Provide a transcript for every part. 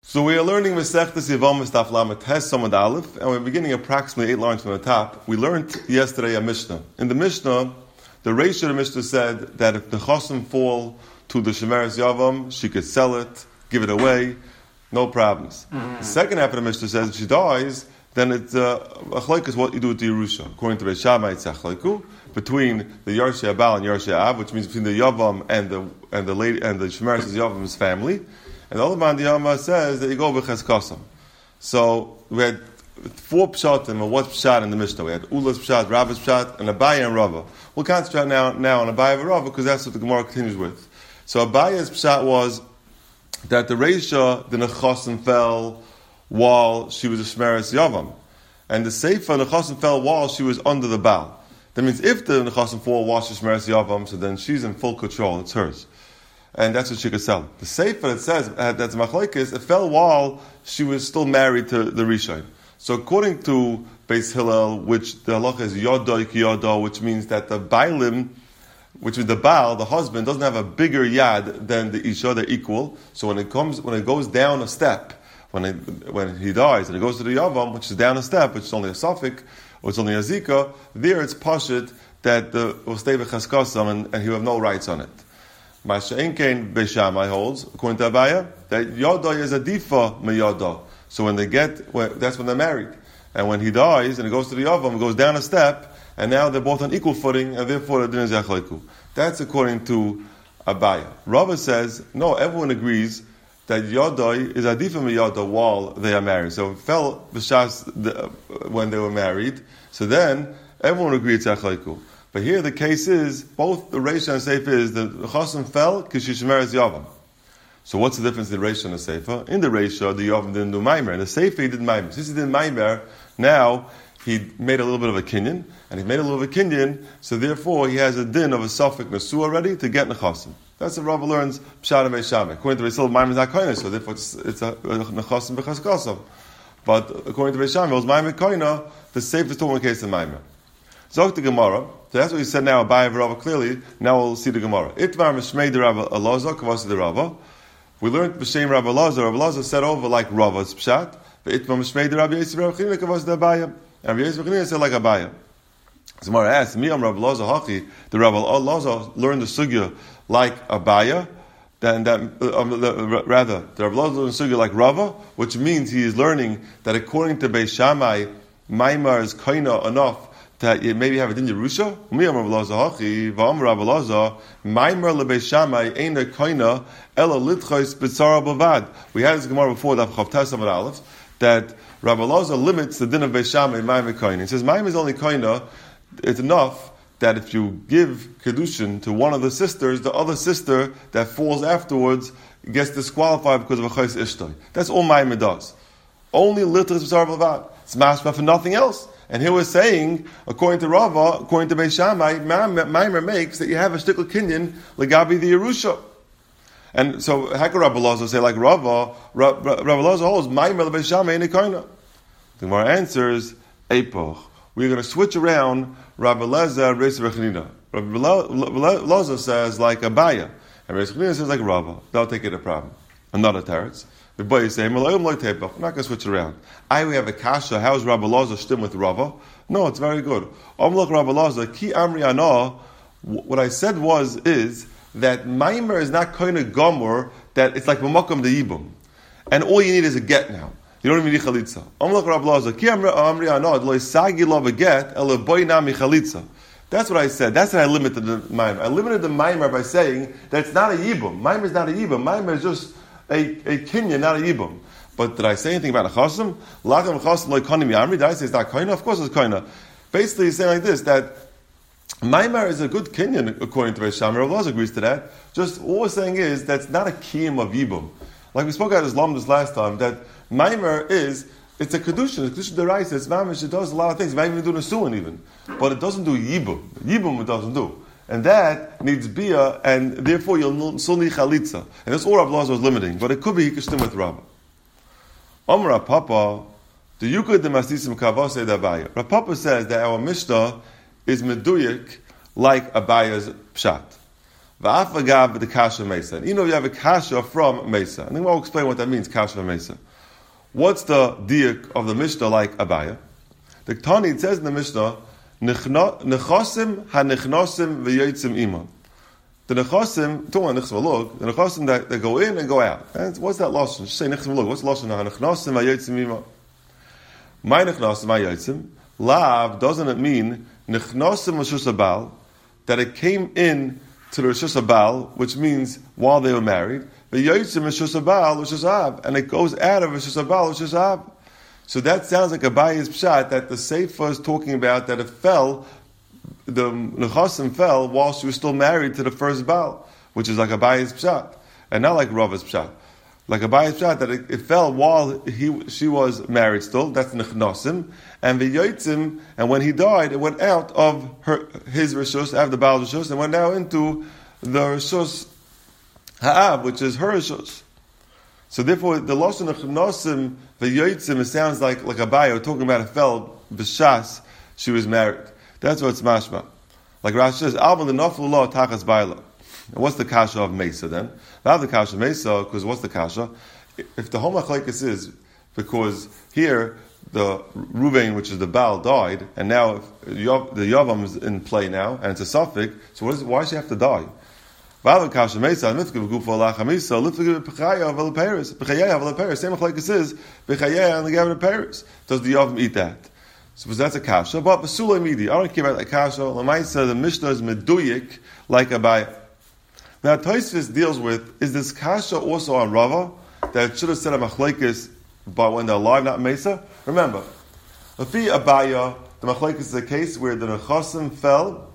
So we are learning Masechtas Yevamos Daf Lamed Tes Samad Aleph, and we're beginning approximately 8 lines from the top. We learned yesterday a Mishnah. In the Mishnah, the Reish of the Mishnah said that if the Chosim fall to the Shemeres Yavam, she could sell it, give it away, no problems. The second half of the Mishnah says if she dies, then it's Achleik is what you do with the Yerusha. According to Beis Shammai, it's Achleiku between the Yarshei Abal and Yarshei Av, which means between the Yavam and the lady and the Shemeres Yavam's family. And the other man, the Yama, says that you go with Cheskasam. So we had 4 pshatim, and what's pshat in the Mishnah? We had Ula's pshat, Rava's pshat, and Abaya and Rava. We'll concentrate now on Abaya and Rava because that's what the Gemara continues with. So Abaya's pshat was that the Reisha, the Nechasim, fell while she was a Shemeres Yavam. And the Seifa, the Nechasim, fell while she was under the Baal. That means if the Nechasim fall while she's Shemeres Yavam, so then she's in full control, it's hers. And that's what she could sell. The Sefer that says that's Machlokes, it fell while she was still married to the Rishon. So according to Beis Hillel, which the halacha is Yodoi ki Yodo, which means that the Bailim, which is the Baal, the husband, doesn't have a bigger yad than the Isha, they're equal. So when it goes down a step, when he dies and it goes to the Yavam, which is down a step, which is only a suffix, or it's only a Zika, there it's Pashit that will stay with Cheskasam and he will have no rights on it. Masha'en Kain Beis Shammai holds, according to Abaya, that Yoda is a difa me Yoda. So when that's when they're married. And when he dies and it goes to the Yavam, it goes down a step, and now they're both on equal footing, and therefore the din is Yachleiku. That's according to Abaya. Rava says, no, everyone agrees that Yoda is a difa me Yoda while they are married. So it fell b'shas when they were married. So then everyone agrees it's Yachleiku. But here the case is, both the Reisha and Sefer is the Chosim fell because she Shemeres Yavam. So what's the difference in the Reisha and the Sefer? In the Reisha, the Yavam didn't do Maimer. In the Sefer, he did Maimer. Since he did Maimer, now he made a little bit of a kinyan, and he made a little bit of a kinyan, so therefore he has a din of a suffix Nesu already to get Nechasim. That's what Rava learns, Pshat and Beis Shammai. According to Beis Hillel, Maimer is not Koina, so therefore it's a Nechasim b'Cheskasam. But according to Beis Shammai, it was Maimer Koina, the Sefer is talking in the case of Maimer. Zok the Gemara. So that's what he said now, Abaya Rava clearly. Now we'll see the Gemara. Itvar Mishmei de Rava Elazar, Kavasi de Rava. We learned B'Shem Rava Elazar. Rava Elazar said over like Rava's Pshat. Itvar Mishmei de Rabbi Yisrael Rava Chanina, Kavasi de Abaya. And Rabbi Yisrael Chanina said like Abaya. So Gemara asked, Miyam Rava Elazar Hachi. The Rava Elazar learned the Sugya like Abaya. The Rava Elazar learned the Sugya like Rava, which means he is learning that according to Beis Shammai, Maimar is Koina enough that you maybe have it in Yerusha. Miyam Rav Elazar Hachi, V'am Rav Elazar, Maimer leBeis Shammai Ein Koina Ela Litchos B'Tzara Bavad. We had this Gemara before that Chavtas Amud Aleph that Rav Elazar limits the din of Beis Shammai Maimer Koina. He says Maimer is only Koina. It's enough that if you give kedushin to one of the sisters, the other sister that falls afterwards gets disqualified because of a chayes ishtay. That's all Maimer does. Only Litchos B'Tzara Bavad. It's mashma for nothing else. And here we're saying, according to Rava, according to Beis Shammai, Maimer makes that you have a shtickle kinyan legabi the Yerusha. And so, how can Rabbi Elazar say like Rava? Rabbi Elazar holds Maimer leBeis Shammai in the Koina. The Gemara answers, Epoch. We're going to switch around Rabbi Elazar and Reis Rechanina. Rabbi Elazar says like Abaya, and Reis Rechanina says like Rava. That'll take it a problem. Another teretz. The boy say, "We're not going to switch it around." We have a kasha. How is Rabbi Elazar stim with Rava? No, it's very good. Look, Rabbi Elazar, ki amri ana. What I said is that Maimer is not kind of gomer, that it's like b'makom de yibum, and all you need is a get now. You don't even need chalitza. Look, Rabbi Elazar, ki amri ana lo isagi lo beget ela boy nami chalitza. That's what I said. That's what I limited the Maimer. I limited the Maimer by saying that it's not a yibum. Maimer is not a yibum. Maimer is just a kinyan, not a yibum. But did I say anything about a chasim? Lacham chasim like konim yamri. Did I say it's not koina? Of course it's koina. Basically, he's saying like this, that Maimar is a good kinyan according to Beis Shammai. Rav Elazar agrees to that. Just all we're saying is that's not a kiyum of yibum. Like we spoke about Islam this last time, that Maimar it's a kedushin. It's kedushin deraisa. It's mamish. It does a lot of things. It might even do nesuin even, but it doesn't do yibum. Yibum it doesn't do. And that needs bia, and therefore you'll still need chalitza. And that's all Rav Elazar was limiting. But it could be he could stim with Rav. Amar Papa, the Yukad de Masisim Kavase de Abaya. Rav Papa says that our Mishnah is meduyik like Abaya's pshat. Va'afagav the kasha mesa. And you know you have a kasha from mesa. And then we'll explain what that means, kasha mesa. What's the diak of the Mishnah like Abaya? The Tani, it says in the Mishnah, nechosim ha-nechnosim v'yotzim ima. The nechosim, the nechosim that go in and go out. And what's that lashon? Just say nechsim v'log. What's the lashon? Ha-nechnosim v'yotzim ima. My nechnosim v'yotzim. Lav, doesn't it mean nechnosim v'shus abal, that it came in to the Rishus Abal, which means while they were married, v'yotzim v'shus abal v'shus ab, and it goes out of Rishus Abal v'shus ab. So that sounds like Abaye's pshat that the Sefer is talking about that it fell, the Nechasim fell while she was still married to the first Baal, which is like Abaye's pshat, and not like Rava's pshat. Like Abaye's pshat that it fell while she was married still. That's Nechnosim, and V'yotzim, and when he died, it went out of his Rishus, out of the Baal's Rishus, and went now into the Rishus Ha'ab, which is her Rishus. So therefore, the lashon of Chnosim v'yotzim, it sounds like Abaye talking about it fell b'shas she was married. That's what it's mashma. Like Rashi says, Alva l'naflu lo tachas baila. And what's the kasha of Mesa then? Not the kasha of Mesa, because what's the kasha? If the whole machlekes is because here the Ruvain, which is the Baal, died, and now the Yavam is in play now, and it's a suffix. So why does she have to die? Same like it says, B'chayei and the Gavin of Paris. Does the Yavam eat that? So that's a kasha. But Basula Midi, I don't care about that kasha. Lamaisa, the Mishnah is meduyik like Abaya. Now Tosfos deals with, is this kasha also on Rava, that it should have said a machlekes but when they're alive, not Mesa? Remember, Lafi Abaya, the machlekes is a case where the Nechasim fell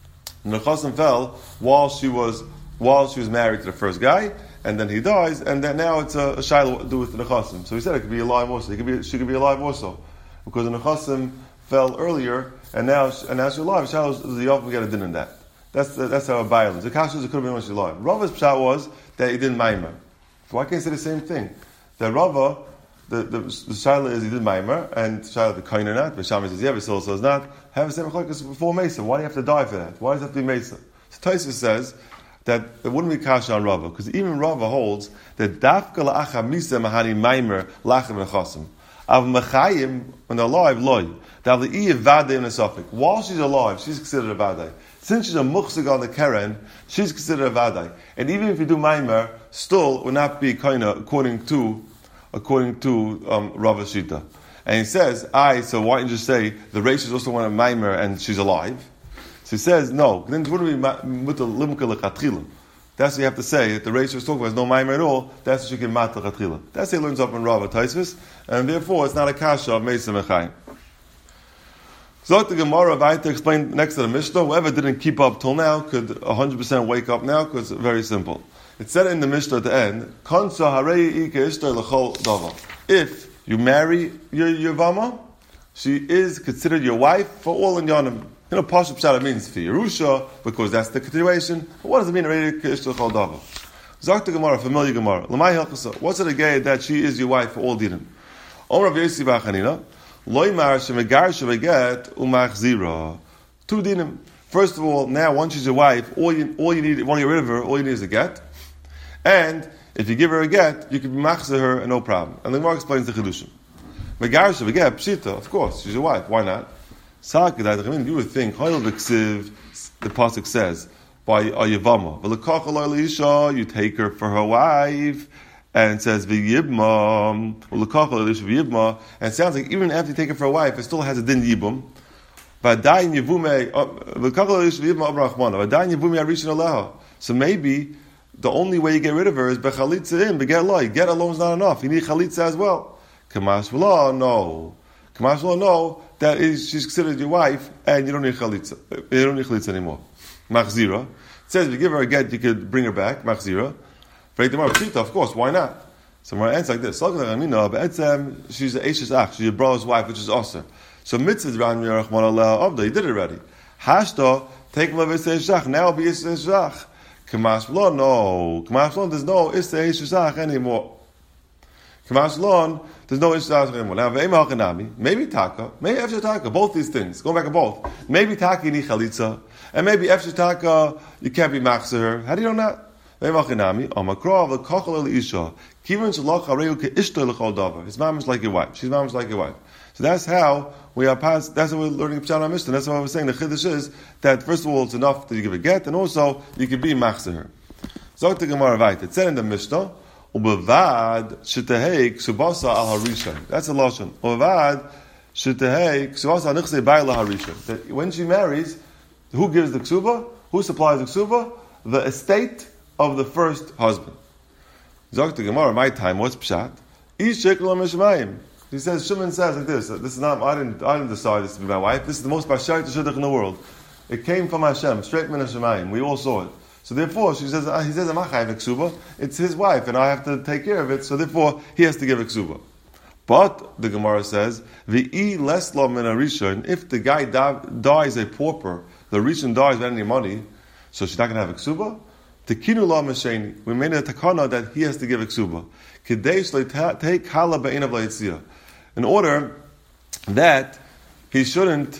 while she was married to the first guy, and then he dies, and then now it's a shiloh to do with the Nechasim. So he said it could be alive also. She could be alive also, because the Nechasim fell earlier, and now she's alive. Shiloh is the Yavam get a din in that. That's how a Abaya is. The kasha could have been when she's alive. Rava's pshat was that he didn't maimer. So why can't he say the same thing? That Rava, the shiloh is he did maimer, and shiloh the kohen or not. But Shammai says yeah, but still says not. Have the same machlokes before Mesa. Why do you have to die for that? Why does it have to be Mesa? So Tosfos says that it wouldn't be kasha on Rava, because even Rava holds that dafka la'acha misa mahani maimer lachem nechasim. Av mechayim, when they're alive, loy. Dav le'i evadei in a suffix. While she's alive, she's considered a vadei. Since she's a muchzig on the keren, she's considered a vadei. And even if you do maimer, still it would not be kind of according to Rava Shita. And he says, so why don't you just say the Reish is also one of maimer and she's alive? So he says, no. Then it wouldn't be mutal limka lechatchila. That's what you have to say. If the Reish was talking about no maimer at all, that's what you can mat lechatchila. That's how he learns up in Rava Tosfos, and therefore it's not a kasha of Mesa Mechayim. So the Gemara Vaita explained next to the Mishnah, whoever didn't keep up till now could 100% wake up now, because it's very simple. It said in the Mishnah at the end, Kansa harei ike ishtar l'chol dava. If you marry your Yavama, she is considered your wife for all in Yonim. You know, Pashup Pshat means for Yerusha, because that's the continuation. But what does it mean, harei ike ishtar l'chol dava? Zok the Gemara, familiar Gemara. L'may helchasa. What's it again that she is your wife for all dinim? Omer Rav Yossi bar Chanina. Loymar shemegar shemeget umachzira. Two dinim. First of all, now once she's your wife, all you need, want to get rid of her, all you need is a get. And if you give her a get, you can be machzer her and no problem. And the Gemara explains the chidushim. Megar shemeget pshita. Of course, she's your wife. Why not? You would think the pasuk says by a yavama, you take her for her wife. And it says v'yibma, and it sounds like even after you take it for a wife, it still has a din yibum. So maybe the only way you get rid of her is bechalitza in, beget loy. Get alone is not enough. You need chalitza as well. Kamash v'lo, no. That is, she's considered your wife, and you don't need chalitza. You don't need chalitza anymore. Machzira. It says if you give her a get, you could bring her back. Machzira. Of course, why not? So my answer like this: she's an Eishes Ach, she's your brother's wife, which is awesome. So mitzvah Ran Yerachman Allah Avda, he did it already. Hashto, take him Eishes Shach, now be Eishes Shach. Kamash Lo, no. Kamash Lo, there's no Eishes Shach anymore. K'mashlon, there's no ishtar anymore. Now, ve'ema hachanami, maybe taka, maybe efshar taka, both these things. Go back to both. Maybe taka you need chalitza, and maybe efshar taka you can't be machzer. How do you know that? Ve'ema hachanami, amakro of the kochel isha, kivan shalach hareu ke'ishto l'chol davar. His mom is like your wife. She's mom is like your wife. So that's how we are past. That's how we're learning Pshat Mishnah. That's what I was saying. The chiddush is that first of all, it's enough that you give a get, and also you can be machzer. Zok the Gemara vayt. It said in the Mishnah, ubevad shetehei ksubasa al harishon. That's a lashon. Ubevad shetehei ksubasa al nichsei bayil al harishon. That when she marries, who gives the ksuba? Who supplies the ksuba? The estate of the first husband. Zok the Gemara, my time. What's Pshat? Ish shekel mishmayim. He says, Shimon says like this. This is not. I didn't decide this to be my wife. This is the most bashayt shidduch in the world. It came from Hashem, straight min Hashemayim. We all saw it. So therefore, he says, I'm not chayv ksuba. It's his wife, and I have to take care of it. So therefore, he has to give a ksuba. But the Gemara says, v'i lesla min harishon. If the guy dies a pauper, the rishon dies without any money, so she's not going to have a ksuba. Tekinu la masheni. We made a takana that he has to give a ksuba. Kedei take hala be'inav layitziyah. In order that he shouldn't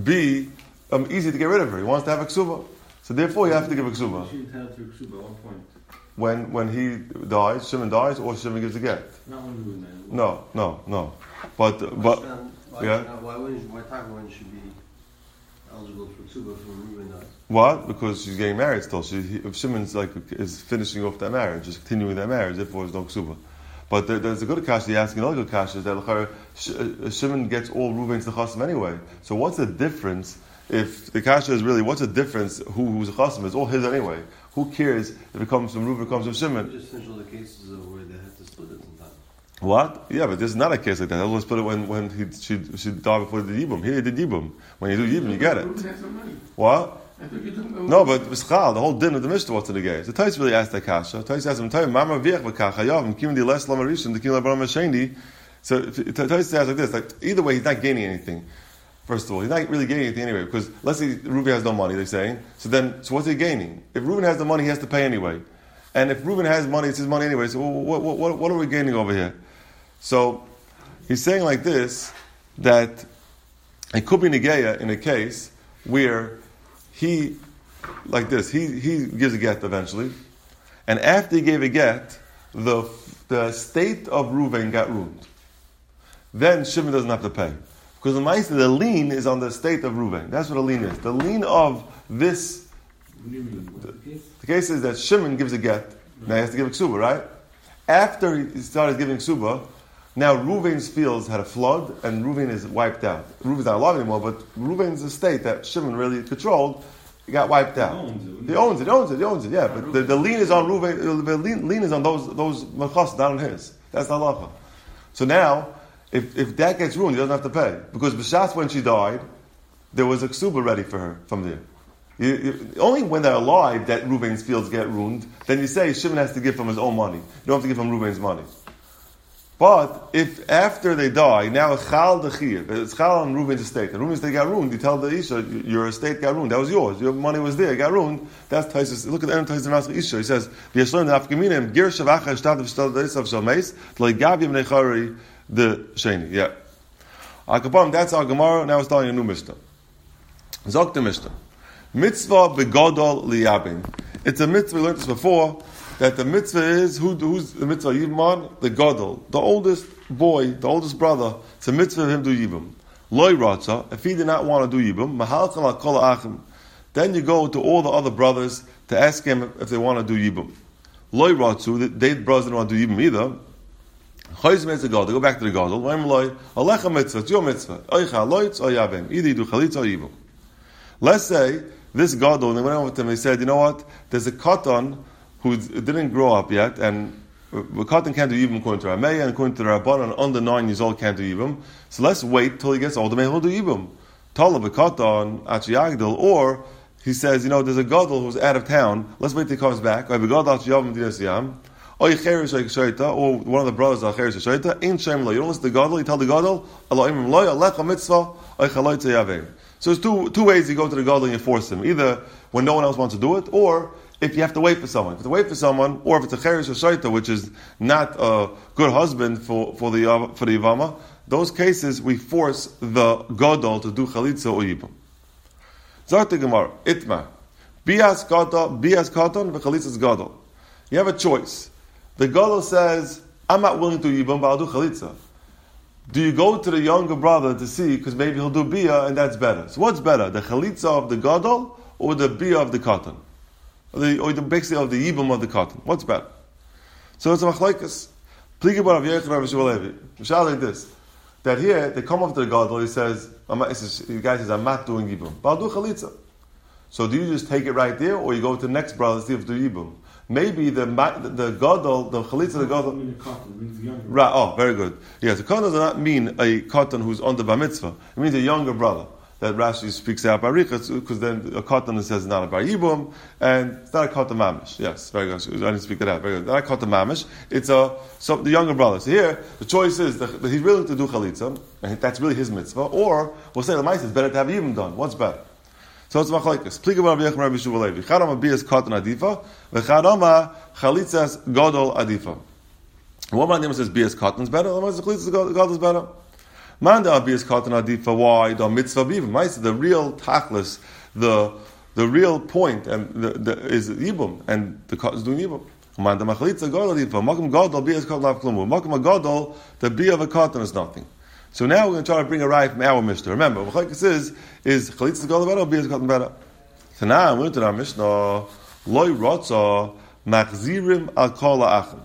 be easy to get rid of her. He wants to have a ksuba. So therefore you have to give a ksuba. She entitled to a ksuba at one point. When he dies, Shimon dies, or Shimon gives a get. Not when he was married. No. But yeah. Why talk when she be eligible for ksuba for Reuben dies? What? Because she's getting married still. If Shimon's is finishing off that marriage, just continuing that marriage, therefore there's no ksuba. But there's a good kasha. He's asking another good kasha that Shimon gets all Reuben's the chasim anyway. So what's the difference? If the kasha is really, what's the difference? Who's the chasim? It's all his anyway. Who cares if it comes from Reuben, it comes from Shimon? Just finish all the cases where they had to split it sometimes. What? Yeah, but this is not a case like that. They'll split it when she died before the yibum. Here he did yibum. When you do yibum, you get it. What? No, but V'schal, the whole din of the Mishnah was to the gays. The Tais really asked that kasha. Tais asked him, Mama v'yech v'kach hayav, m'kim di les lamarishon, the kim l'baram ha'sheni. So Tais says like this, like, either way, he's not gaining anything. First of all, he's not really gaining anything anyway, because let's say Reuben has no money, they're saying. So what's he gaining? If Reuben has the money, he has to pay anyway. And if Reuben has money, it's his money anyway. So what are we gaining over here? So he's saying like this, that it could be negeya in a case where he gives a get eventually, and after he gave a get, the state of Reuven got ruined. Then Shimon doesn't have to pay. Because the lien is on the estate of Reuven. That's what a lien is. The lien of this. The case is that Shimon gives a get. Now he has to give a ksuba, right? After he started giving ksuba, now Reuven's fields had a flood, and Reuven is wiped out. Reuven's not alive anymore, but Reuven's estate that Shimon really controlled, it got wiped out. He owns it. Yeah, but the lien is on Reuven. The lien is on those machas, not on his. That's the halacha. So now, if that gets ruined, he doesn't have to pay. Because B'shas, when she died, there was a ksuba ready for her from there. Only when they're alive that Reuven's fields get ruined, then you say Shimon has to give from his own money. You don't have to give from Reuven's money. But if after they die, now it's chal dechir, it's chal on Reuven's estate, and Reuven's estate got ruined, you tell the Isha, your estate got ruined, that was yours, your money was there, it got ruined, that's Taisus. Look at the end of Taisus Rashi Isha, he says, V'yashloim d'afkaminim, gir shavacha shtad v'shtad d'esav shalmeis, t'leigavim nechari the sheni. Yeah. Akapam, that's our Gemara, now we're starting a new Mishnah. Zok the Mishnah. Mitzvah begodol liyabin. It's a mitzvah, we learned this before, that the mitzvah is, who's the mitzvah yibam? The godol, the oldest boy, the oldest brother. It's a mitzvah of him to yibam. Loi ratza, if he did not want to do yibam, mahalchem al kol achim. Then you go to all the other brothers to ask him if they want to do yibam. Loi ratzu, they brothers didn't want to do yibam either. Chayz mitzvah godol, go back to the godol. Vayim loi, alecha mitzvah, it's your mitzvah. Oicha loitz or yabim. Either you do chalitza or yibam. Let's say this godol, and they went over to him, they said, you know what, there's a katan who didn't grow up yet, and the katan can't do yibum according to Rameya, and according to the Rabbanan, under 9 years old can't do yibum. So let's wait till he gets older, maybe he'll do yibum. Tala v'katan achiyagdil, or he says, you know, there's a gadol who's out of town. Let's wait till he comes back. Or one of the brothers al cheres shaita. In shem lo. You don't listen to the gadol. You tell the gadol, Elohim lo alecha mitzvah oichaloi. So there's two ways you go to the gadol and you force him. Either when no one else wants to do it, or if you have to wait for someone. If you have to wait for someone, or if it's a cheresh or shaita, which is not a good husband for the Yavama, those cases we force the Gadol to do chalitza or yibum. Zart the Gemara, itma, bias katan v'chalitzas Gadol. You have a choice. The Gadol says, I'm not willing to yibum, but I'll do chalitza. Do you go to the younger brother to see, because maybe he'll do bia, and that's better? So what's better, the chalitza of the Gadol or the bia of the katan? Or basically of the yibum of the cotton. What's better? So it's a machlokes. Pligi bar Rav Yechon Rav Shmuel Levi. Mishal like this. That here, they come up to the Gadol, the guy says, I'm not doing yibum, but I'll do chalitza. So do you just take it right there, or you go to the next brother and see if do yibum? Maybe the Gadol, the chalitza of the Gadol... Right, oh, very good. Yes, the cotton does not mean a cotton who's on the bar mitzvah. It means a younger brother. That Rashi speaks out barichas, because then a cotton says not a bar yibum, and it's not a cotton mamish. Yes, very good. I didn't speak that out. Very good. Not a cotton mamish. It's the younger brother. So here, the choice is that he's willing to do chalitza, and that's really his mitzvah, or we'll say the mitzvah is better to have yibum done. What's better? So it's machlokes. Pliga bar Rav Yechon Rav Shmuel Levi. Chadama bias cotton adifa, v'chadama chalitzas gadol adifa. One man says bias cotton is better. One man says chalitzas gadol is better. Manda abiyas katan adifa. Why the mitzvah bivim? The real tachlis, the real point, and is yibum, and the katan is doing yibum. Manda machalitza gadol adifa. Makom gadol biyas katan lav klumu. Makom gadol the biya of a katan is nothing. So now we're going to try to bring a right from our Mishnah. Remember, what chalitza is chalitza gadol better or biyas katan better? So now we went to our Mishnah. Loi rotza machzirim al kol ha'achim.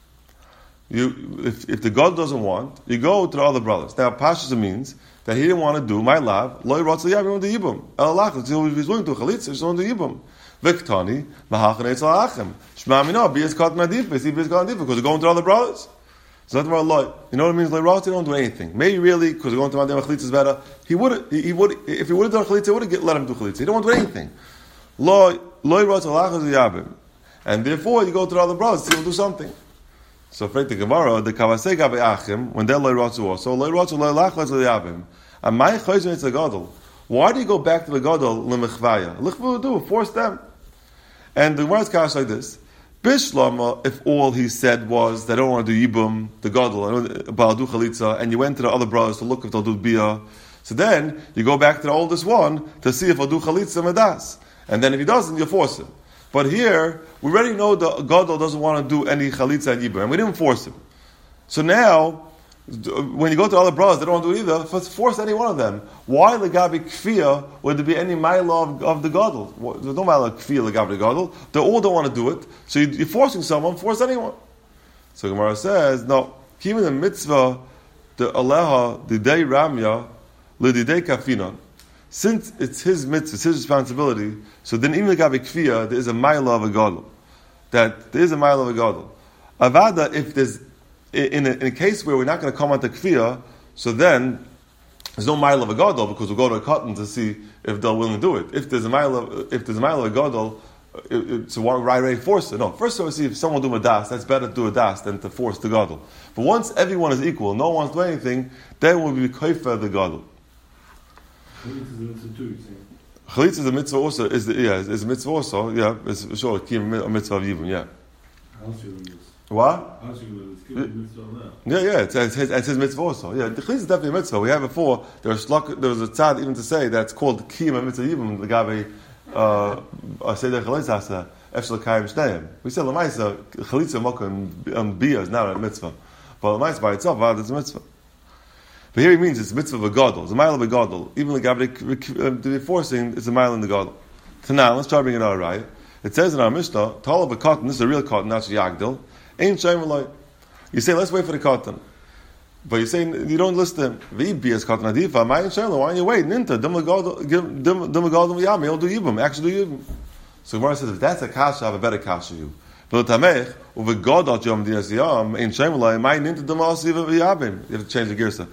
If the God doesn't want, you go to the other brothers. Now, Pashas means that he didn't want to do my love. Loi rotza yavim the yibum. Elach, if he's willing to chalitza, he's willing to yibum. Viktani mahachan etz alachim. Shema mina bias kat madif. Bias kat madif because they're going to the other brothers. It's not about loi. You know what it means? Loi rotza, they don't do anything. Maybe really because they're going to madif chalitza is better. He would if he would have done chalitza, he would have let him do chalitza. He don't want to do anything. Loi rotza alachim yavim, and therefore you go to the other brothers. He will do something. So, for the Gemara, the Kavasei Gabe Achim, when they're Loi Rotzu also, Loi Rotzu Loi Lach Loi Yavim. And my Chayzim it's a Gadol. Why do you go back to the Gadol Lemechvaya? Lichvu do, force them. And the Gemara is kash like this. Bishlama, if all he said was, they don't want to do Yibum, the Gadol, but I'll do Chalitza, and you went to the other brothers to look if they'll do Bia. So then, you go back to the oldest one to see if I'll do Chalitza Medas. And then if he doesn't, you force him. But here, we already know the Gadol doesn't want to do any chalitza and yibum, and we didn't force him. So now, when you go to other brothers, they don't want to do it either. Force any one of them. Why legabi kfiyah would there be any ma'ila of the Gadol? There's no ma'ila kfiyah legabi the Gadol. They all don't want to do it. So you're forcing someone, force anyone. So Gemara says, no, even the mitzvah, the aleha, the day ramya, l'didei kafinon. Since it's his mitzvah, it's his responsibility, so then even legabi kfiyah, there is a ma'ila of a Gadol. That there is a ma'ila of a Gadol. Avada, if there's in a case where we're not going to come on to kfiyah, so then there's no ma'ila of a Gadol because we'll go to a cotton to see if they're willing to do it. If there's a ma'ila of a Gadol, so why right away force it? No, first we see if someone will do a das, that's better to do a das than to force the Gadol. But once everyone is equal, no one wants to do anything, then we'll be kaifa the Gadol. Chalitza is a mitzvah also. Is a mitzvah also. Yeah, it's sure a mitzvah of yibum. Yeah. What? Yeah. It's his mitzvah also. Yeah, the chalitza is definitely a mitzvah. We had before. There was a tzad even to say that it's called kiyum mitzvah yibum. The gabe seder chalitza hasa efshel kayim shnayim. We said lemaisa chalitza mokum bia is not a mitzvah, but lemaisa by itself it's a mitzvah. But here he means it's a mitzvah of a Gadol. It's a mile of a Gadol. Even the Gabriel to be forcing, it's a mile in the Gadol. So now, let's try to bring it out right. It says in our Mishnah, Tal of a cotton, this is a real cotton, not Yagdil. Ain't Shem Eloi. You say, let's wait for the cotton. But you say, you don't listen. V'ibiyas cotton adifa, ma'in Shem Eloi. Why don't you wait? Ninta, dim Gadol v'yam, he'll do Yibum. Actually do Yibum. So Gemara says, if that's a kasha, I have a better kasha you. You have to change the girsa.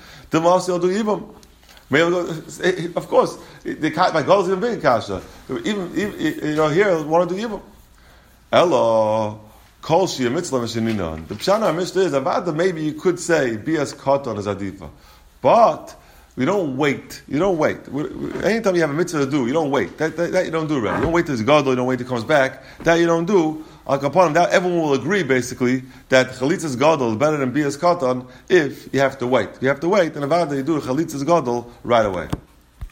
Of course, my goal is even bigger kasha. Even here, want to do yibum. Elo kol shia mitzvah misheninon. The pshana mishnah is about maybe you could say bias katan is adifa, but We don't wait. You don't wait. Anytime you have a mitzvah to do, you don't wait. That you don't do already. You don't wait till it's gadol. You don't wait till it comes back. That you don't do. Upon that, everyone will agree basically that chalitzas gadol is better than bias katan if you have to wait. You have to wait, and avada you do chalitzas gadol right away.